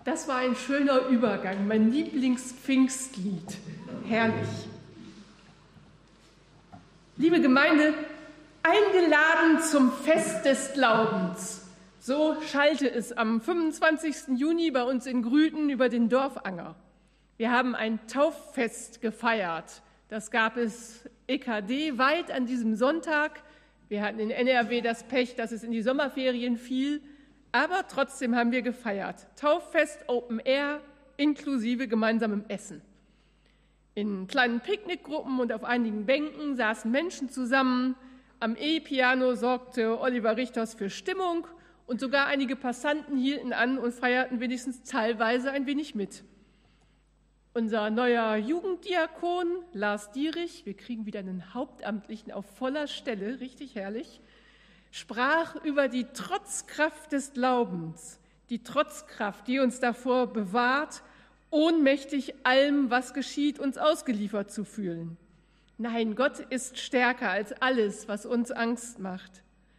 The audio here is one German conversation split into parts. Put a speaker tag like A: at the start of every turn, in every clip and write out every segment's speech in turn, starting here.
A: Das war ein schöner Übergang, mein Lieblingspfingstlied. Herrlich. Liebe Gemeinde, eingeladen zum Fest des Glaubens. So schallte es am 25. Juni bei uns in Grüten über den Dorfanger. Wir haben ein Tauffest gefeiert. Das gab es EKD weit an diesem Sonntag. Wir hatten in NRW das Pech, dass es in die Sommerferien fiel. Aber trotzdem haben wir gefeiert. Tauffest Open Air inklusive gemeinsamem Essen. In kleinen Picknickgruppen und auf einigen Bänken saßen Menschen zusammen. Am E-Piano sorgte Oliver Richters für Stimmung und sogar einige Passanten hielten an und feierten wenigstens teilweise ein wenig mit. Unser neuer Jugenddiakon Lars Dierich, wir kriegen wieder einen Hauptamtlichen auf voller Stelle, richtig herrlich, sprach über die Trotzkraft des Glaubens, die Trotzkraft, die uns davor bewahrt, ohnmächtig allem, was geschieht, uns ausgeliefert zu fühlen. Nein, Gott ist stärker als alles, was uns Angst macht.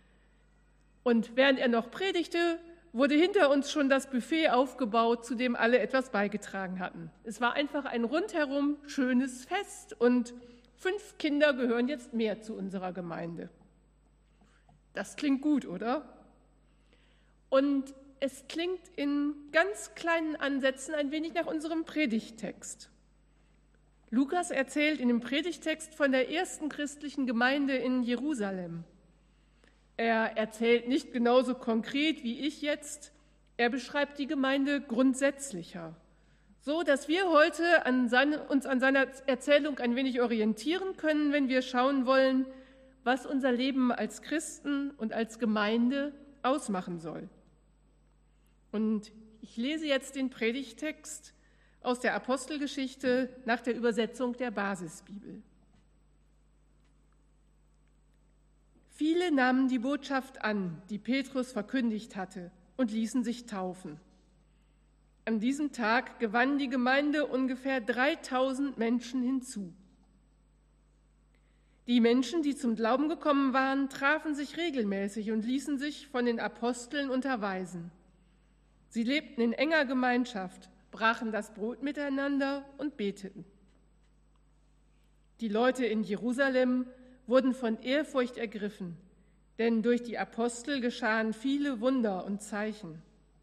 A: Und während er noch predigte, wurde hinter uns schon das Buffet aufgebaut, zu dem alle etwas beigetragen hatten. Es war einfach ein rundherum schönes Fest und 5 Kinder gehören jetzt mehr zu unserer Gemeinde. Das klingt gut, oder? Und es klingt in ganz kleinen Ansätzen ein wenig nach unserem Predigttext. Lukas erzählt in dem Predigttext von der ersten christlichen Gemeinde in Jerusalem. Er erzählt nicht genauso konkret wie ich jetzt, er beschreibt die Gemeinde grundsätzlicher, so dass wir heute uns an seiner Erzählung ein wenig orientieren können, wenn wir schauen wollen, was unser Leben als Christen und als Gemeinde ausmachen soll. Und ich lese jetzt den Predigttext aus der Apostelgeschichte nach der Übersetzung der Basisbibel. Viele nahmen die Botschaft an, die Petrus verkündigt hatte, und ließen sich taufen. An diesem Tag gewann die Gemeinde ungefähr 3000 Menschen hinzu. Die Menschen, die zum Glauben gekommen waren, trafen sich regelmäßig und ließen sich von den Aposteln unterweisen. Sie lebten in enger Gemeinschaft, brachen das Brot miteinander und beteten. Die Leute in Jerusalem wurden von Ehrfurcht ergriffen, denn durch die Apostel geschahen viele Wunder und Zeichen.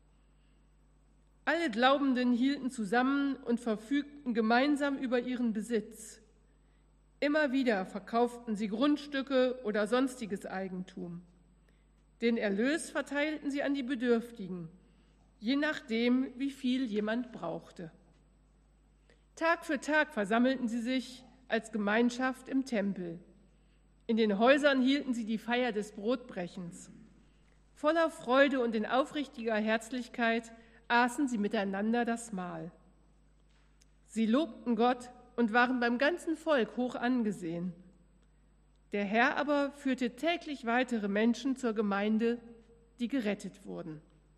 A: Alle Glaubenden hielten zusammen und verfügten gemeinsam über ihren Besitz. Immer wieder verkauften sie Grundstücke oder sonstiges Eigentum. Den Erlös verteilten sie an die Bedürftigen, je nachdem, wie viel jemand brauchte. Tag für Tag versammelten sie sich als Gemeinschaft im Tempel. In den Häusern hielten sie die Feier des Brotbrechens. Voller Freude und in aufrichtiger Herzlichkeit aßen sie miteinander das Mahl. Sie lobten Gott und waren beim ganzen Volk hoch angesehen. Der Herr aber führte täglich weitere Menschen zur Gemeinde, die gerettet wurden.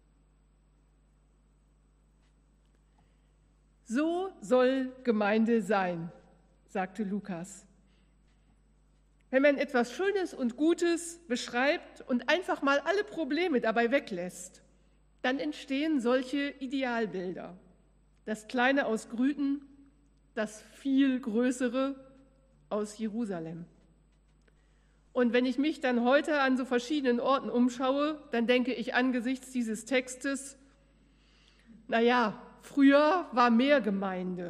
A: So soll Gemeinde sein, sagte Lukas. Wenn man etwas Schönes und Gutes beschreibt und einfach mal alle Probleme dabei weglässt, dann entstehen solche Idealbilder. Das Kleine aus Grüten, das viel Größere aus Jerusalem. Und wenn ich mich dann heute an so verschiedenen Orten umschaue, dann denke ich angesichts dieses Textes, naja, früher war mehr Gemeinde.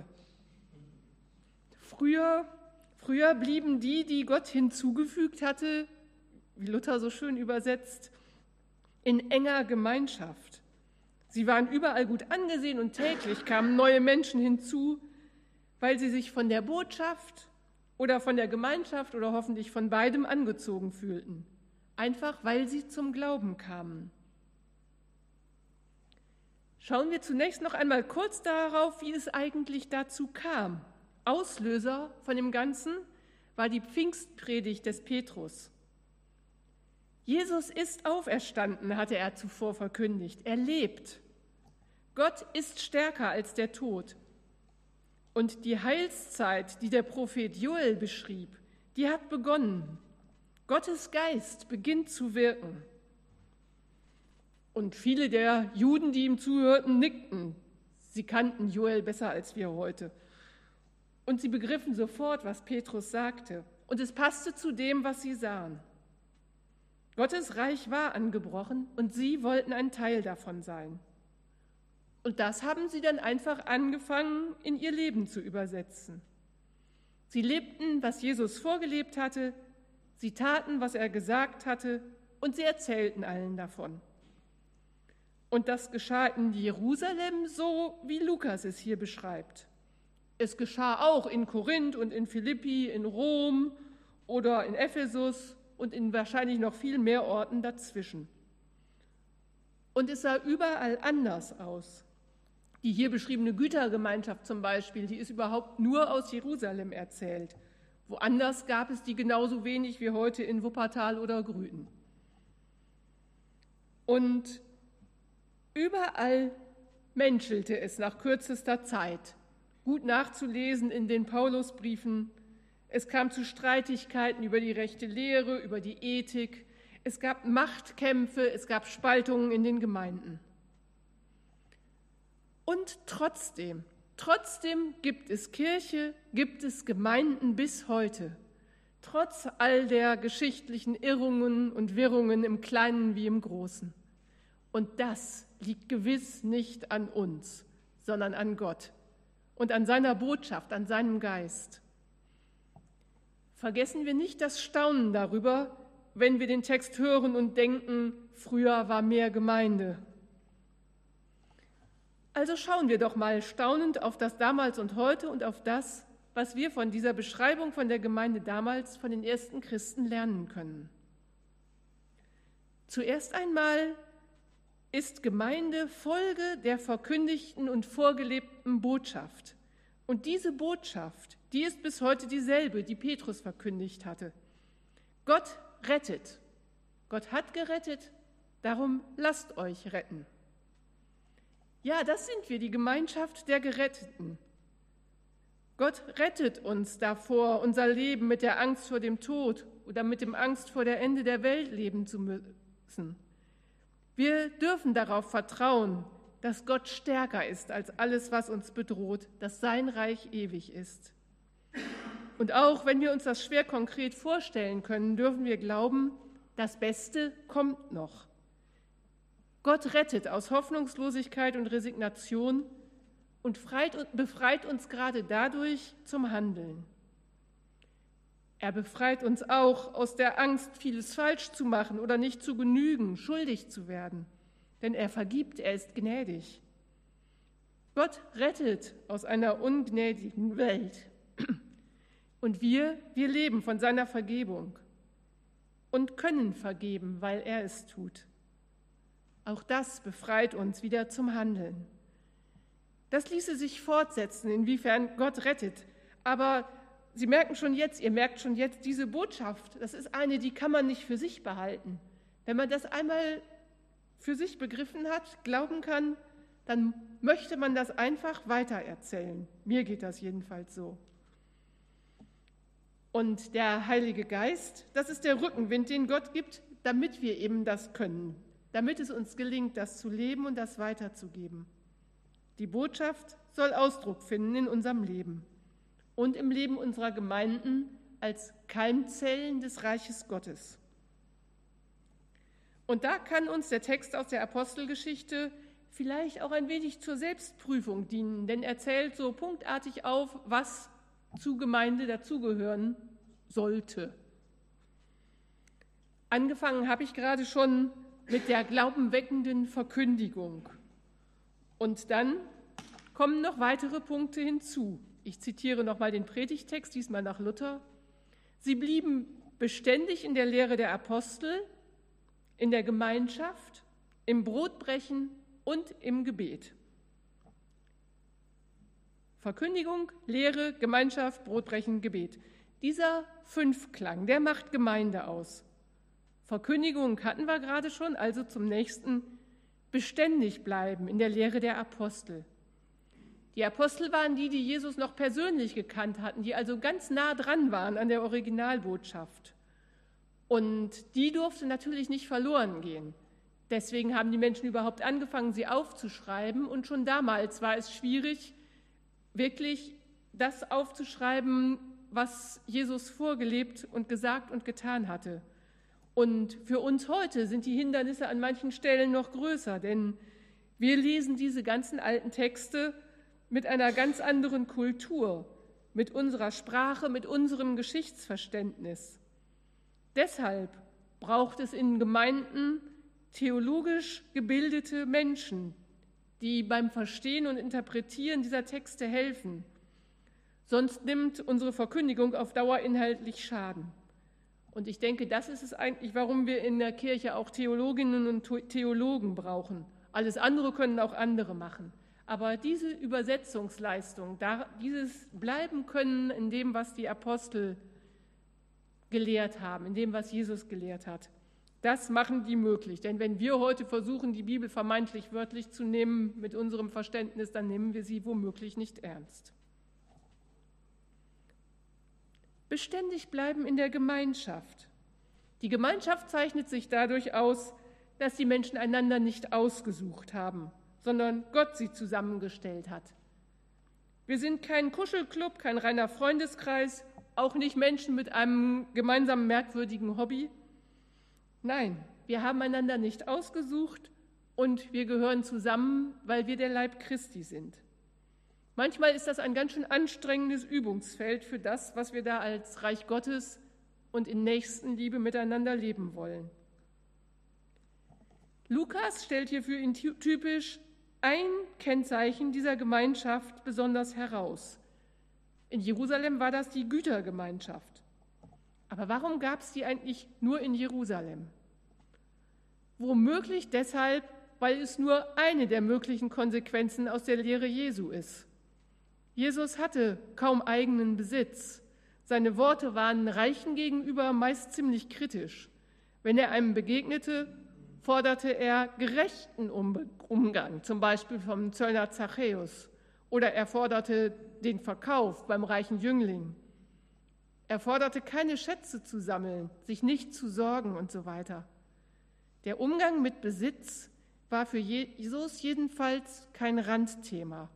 A: Früher blieben die Gott hinzugefügt hatte, wie Luther so schön übersetzt, in enger Gemeinschaft. Sie waren überall gut angesehen und täglich kamen neue Menschen hinzu, weil sie sich von der Botschaft oder von der Gemeinschaft oder hoffentlich von beidem angezogen fühlten. Einfach, weil sie zum Glauben kamen. Schauen wir zunächst noch einmal kurz darauf, wie es eigentlich dazu kam. Auslöser von dem Ganzen war die Pfingstpredigt des Petrus. Jesus ist auferstanden, hatte er zuvor verkündigt. Er lebt. Gott ist stärker als der Tod. Und die Heilszeit, die der Prophet Joel beschrieb, die hat begonnen. Gottes Geist beginnt zu wirken. Und viele der Juden, die ihm zuhörten, nickten. Sie kannten Joel besser als wir heute. Und sie begriffen sofort, was Petrus sagte. Und es passte zu dem, was sie sahen. Gottes Reich war angebrochen und sie wollten ein Teil davon sein. Und das haben sie dann einfach angefangen, in ihr Leben zu übersetzen. Sie lebten, was Jesus vorgelebt hatte, sie taten, was er gesagt hatte, und sie erzählten allen davon. Und das geschah in Jerusalem, so wie Lukas es hier beschreibt. Es geschah auch in Korinth und in Philippi, in Rom oder in Ephesus und in wahrscheinlich noch viel mehr Orten dazwischen. Und es sah überall anders aus. Die hier beschriebene Gütergemeinschaft zum Beispiel, die ist überhaupt nur aus Jerusalem erzählt. Woanders gab es die genauso wenig wie heute in Wuppertal oder Grüten. Und überall menschelte es nach kürzester Zeit. Gut nachzulesen in den Paulusbriefen. Es kam zu Streitigkeiten über die rechte Lehre, über die Ethik. Es gab Machtkämpfe, es gab Spaltungen in den Gemeinden. Und trotzdem gibt es Kirche, gibt es Gemeinden bis heute. Trotz all der geschichtlichen Irrungen und Wirrungen im Kleinen wie im Großen. Und das liegt gewiss nicht an uns, sondern an Gott und an seiner Botschaft, an seinem Geist. Vergessen wir nicht das Staunen darüber, wenn wir den Text hören und denken, früher war mehr Gemeinde. Also schauen wir doch mal staunend auf das Damals und heute und auf das, was wir von dieser Beschreibung von der Gemeinde damals von den ersten Christen lernen können. Zuerst einmal ist Gemeinde Folge der verkündigten und vorgelebten Botschaft. Und diese Botschaft, die ist bis heute dieselbe, die Petrus verkündigt hatte. Gott rettet. Gott hat gerettet, darum lasst euch retten. Ja, das sind wir, die Gemeinschaft der Geretteten. Gott rettet uns davor, unser Leben mit der Angst vor dem Tod oder mit dem Angst vor der Ende der Welt leben zu müssen. Wir dürfen darauf vertrauen, dass Gott stärker ist als alles, was uns bedroht, dass sein Reich ewig ist. Und auch wenn wir uns das schwer konkret vorstellen können, dürfen wir glauben, das Beste kommt noch. Gott rettet aus Hoffnungslosigkeit und Resignation und befreit uns gerade dadurch zum Handeln. Er befreit uns auch aus der Angst, vieles falsch zu machen oder nicht zu genügen, schuldig zu werden. Denn er vergibt, er ist gnädig. Gott rettet aus einer ungnädigen Welt. Und wir leben von seiner Vergebung und können vergeben, weil er es tut. Auch das befreit uns wieder zum Handeln. Das ließe sich fortsetzen, inwiefern Gott rettet. Aber ihr merkt schon jetzt, diese Botschaft, das ist eine, die kann man nicht für sich behalten. Wenn man das einmal für sich begriffen hat, glauben kann, dann möchte man das einfach weitererzählen. Mir geht das jedenfalls so. Und der Heilige Geist, das ist der Rückenwind, den Gott gibt, damit wir eben das können, damit es uns gelingt, das zu leben und das weiterzugeben. Die Botschaft soll Ausdruck finden in unserem Leben und im Leben unserer Gemeinden als Keimzellen des Reiches Gottes. Und da kann uns der Text aus der Apostelgeschichte vielleicht auch ein wenig zur Selbstprüfung dienen, denn er zählt so punktartig auf, was zur Gemeinde dazugehören sollte. Angefangen habe ich gerade schon mit der glaubenweckenden Verkündigung. Und dann kommen noch weitere Punkte hinzu. Ich zitiere nochmal den Predigtext, diesmal nach Luther. Sie blieben beständig in der Lehre der Apostel, in der Gemeinschaft, im Brotbrechen und im Gebet. Verkündigung, Lehre, Gemeinschaft, Brotbrechen, Gebet. Dieser Fünfklang, der macht Gemeinde aus. Verkündigung hatten wir gerade schon, also zum nächsten: beständig bleiben in der Lehre der Apostel. Die Apostel waren die Jesus noch persönlich gekannt hatten, die also ganz nah dran waren an der Originalbotschaft. Und die durfte natürlich nicht verloren gehen. Deswegen haben die Menschen überhaupt angefangen, sie aufzuschreiben. Und schon damals war es schwierig, wirklich das aufzuschreiben, was Jesus vorgelebt und gesagt und getan hatte. Und für uns heute sind die Hindernisse an manchen Stellen noch größer, denn wir lesen diese ganzen alten Texte mit einer ganz anderen Kultur, mit unserer Sprache, mit unserem Geschichtsverständnis. Deshalb braucht es in Gemeinden theologisch gebildete Menschen, die beim Verstehen und Interpretieren dieser Texte helfen. Sonst nimmt unsere Verkündigung auf Dauer inhaltlich Schaden. Und ich denke, das ist es eigentlich, warum wir in der Kirche auch Theologinnen und Theologen brauchen. Alles andere können auch andere machen. Aber diese Übersetzungsleistung, dieses Bleiben können in dem, was die Apostel gelehrt haben, in dem, was Jesus gelehrt hat, das machen die möglich. Denn wenn wir heute versuchen, die Bibel vermeintlich wörtlich zu nehmen mit unserem Verständnis, dann nehmen wir sie womöglich nicht ernst. Beständig bleiben in der Gemeinschaft. Die Gemeinschaft zeichnet sich dadurch aus, dass die Menschen einander nicht ausgesucht haben, sondern Gott sie zusammengestellt hat. Wir sind kein Kuschelclub, kein reiner Freundeskreis, auch nicht Menschen mit einem gemeinsamen merkwürdigen Hobby. Nein, wir haben einander nicht ausgesucht und wir gehören zusammen, weil wir der Leib Christi sind. Manchmal ist das ein ganz schön anstrengendes Übungsfeld für das, was wir da als Reich Gottes und in Nächstenliebe miteinander leben wollen. Lukas stellt hier für ihn typisch ein Kennzeichen dieser Gemeinschaft besonders heraus. In Jerusalem war das die Gütergemeinschaft. Aber warum gab es die eigentlich nur in Jerusalem? Womöglich deshalb, weil es nur eine der möglichen Konsequenzen aus der Lehre Jesu ist. Jesus hatte kaum eigenen Besitz. Seine Worte waren Reichen gegenüber meist ziemlich kritisch. Wenn er einem begegnete, forderte er gerechten Umgang, zum Beispiel vom Zöllner Zachäus, oder er forderte den Verkauf beim reichen Jüngling. Er forderte keine Schätze zu sammeln, sich nicht zu sorgen und so weiter. Der Umgang mit Besitz war für Jesus jedenfalls kein Randthema.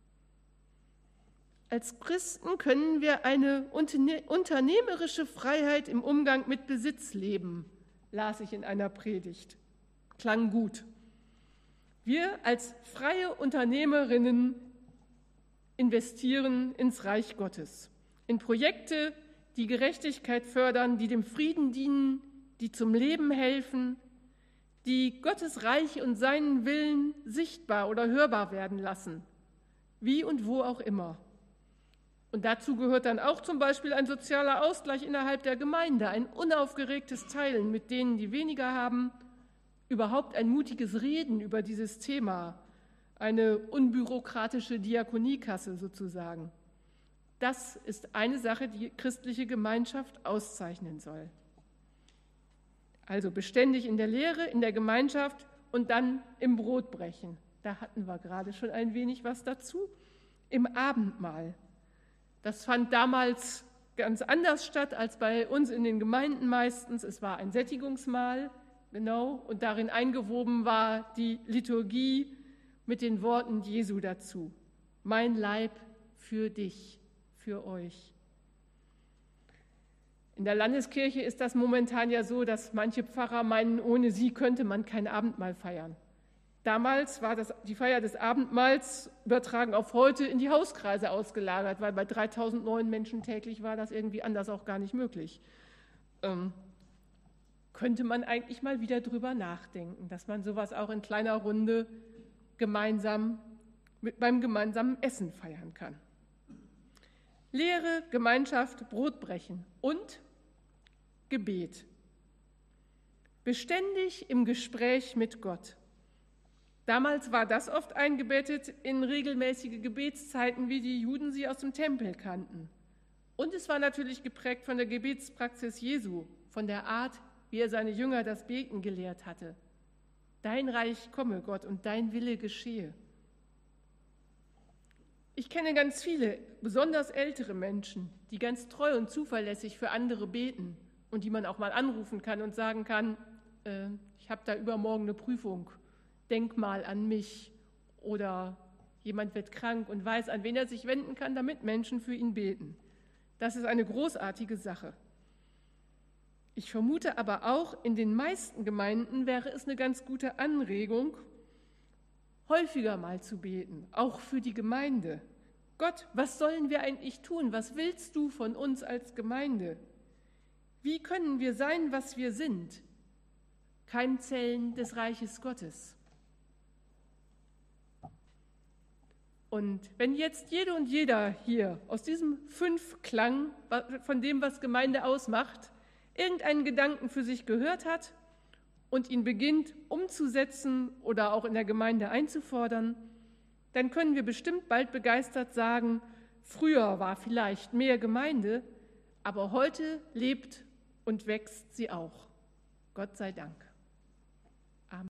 A: Als Christen können wir eine unternehmerische Freiheit im Umgang mit Besitz leben, las ich in einer Predigt. Klang gut. Wir als freie Unternehmerinnen investieren ins Reich Gottes, in Projekte, die Gerechtigkeit fördern, die dem Frieden dienen, die zum Leben helfen, die Gottes Reich und seinen Willen sichtbar oder hörbar werden lassen, wie und wo auch immer. Und dazu gehört dann auch zum Beispiel ein sozialer Ausgleich innerhalb der Gemeinde, ein unaufgeregtes Teilen mit denen, die weniger haben, überhaupt ein mutiges Reden über dieses Thema, eine unbürokratische Diakoniekasse sozusagen. Das ist eine Sache, die christliche Gemeinschaft auszeichnen soll. Also beständig in der Lehre, in der Gemeinschaft und dann im Brotbrechen. Da hatten wir gerade schon ein wenig was dazu. Im Abendmahl. Das fand damals ganz anders statt als bei uns in den Gemeinden meistens. Es war ein Sättigungsmahl, genau, und darin eingewoben war die Liturgie mit den Worten Jesu dazu. Mein Leib für dich, für euch. In der Landeskirche ist das momentan ja so, dass manche Pfarrer meinen, ohne sie könnte man kein Abendmahl feiern. Damals war die Feier des Abendmahls übertragen auf heute in die Hauskreise ausgelagert, weil bei 3009 Menschen täglich war das irgendwie anders auch gar nicht möglich. Könnte man eigentlich mal wieder drüber nachdenken, dass man sowas auch in kleiner Runde beim gemeinsamen Essen feiern kann. Lehre, Gemeinschaft, Brotbrechen und Gebet. Beständig im Gespräch mit Gott. Damals war das oft eingebettet in regelmäßige Gebetszeiten, wie die Juden sie aus dem Tempel kannten. Und es war natürlich geprägt von der Gebetspraxis Jesu, von der Art, wie er seine Jünger das Beten gelehrt hatte. Dein Reich komme, Gott, und dein Wille geschehe. Ich kenne ganz viele, besonders ältere Menschen, die ganz treu und zuverlässig für andere beten und die man auch mal anrufen kann und sagen kann, ich habe da übermorgen eine Prüfung, denk mal an mich. Oder jemand wird krank und weiß, an wen er sich wenden kann, damit Menschen für ihn beten. Das ist eine großartige Sache. Ich vermute aber auch, in den meisten Gemeinden wäre es eine ganz gute Anregung, häufiger mal zu beten, auch für die Gemeinde. Gott, was sollen wir eigentlich tun? Was willst du von uns als Gemeinde? Wie können wir sein, was wir sind? Keimzellen des Reiches Gottes. Und wenn jetzt jede und jeder hier aus diesem Fünfklang von dem, was Gemeinde ausmacht, irgendeinen Gedanken für sich gehört hat und ihn beginnt umzusetzen oder auch in der Gemeinde einzufordern, dann können wir bestimmt bald begeistert sagen, früher war vielleicht mehr Gemeinde, aber heute lebt und wächst sie auch. Gott sei Dank.